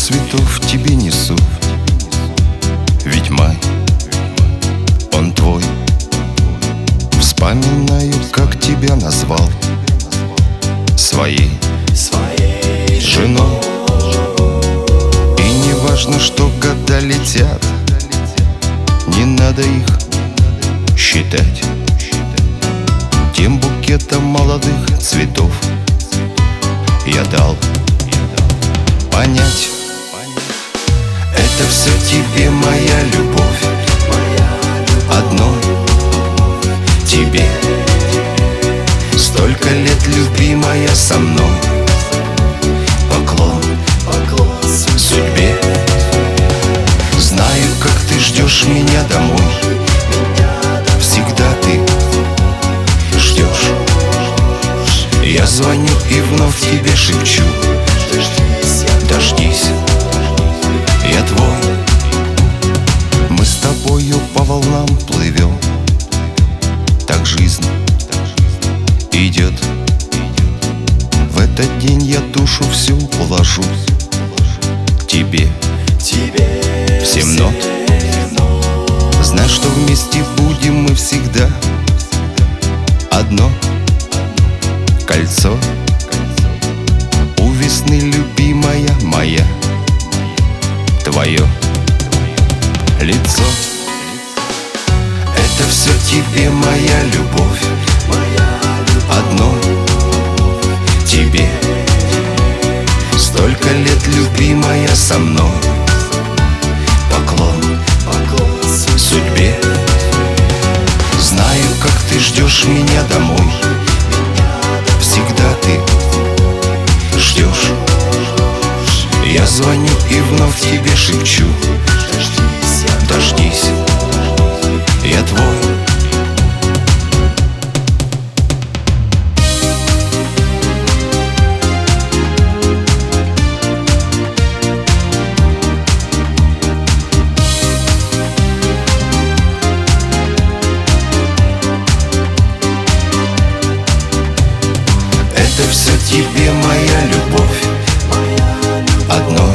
цветов тебе несу. Ведь май, он твой. Вспоминаю, как тебя назвал своей женой. И не важно, что года летят, не надо их считать. Тем букетом молодых цветов я дал понять: это все тебе, моя любовь, одной тебе. Столько лет, любимая, со мной. Поклон судьбе. Знаю, как ты ждешь меня домой. Всегда ты ждешь. Я звоню и вновь тебе шепчу: дождись, я твой. Мы с тобою по волнам плывем, так жизнь идет. В этот день я душу всю положу тебе, в 7 нот. Знай, что вместе будем мы всегда. Одно кольцо у весны, любимая моя, твое лицо. Это все тебе, моя любовь, одной тебе. Столько лет, любимая, со мной. Поклон судьбе. Знаю, как ты ждешь меня домой. Всегда ты ждешь. Я звоню и вновь тебе шепчу: дождись, я твой. Это все тебе, моя любовь, одной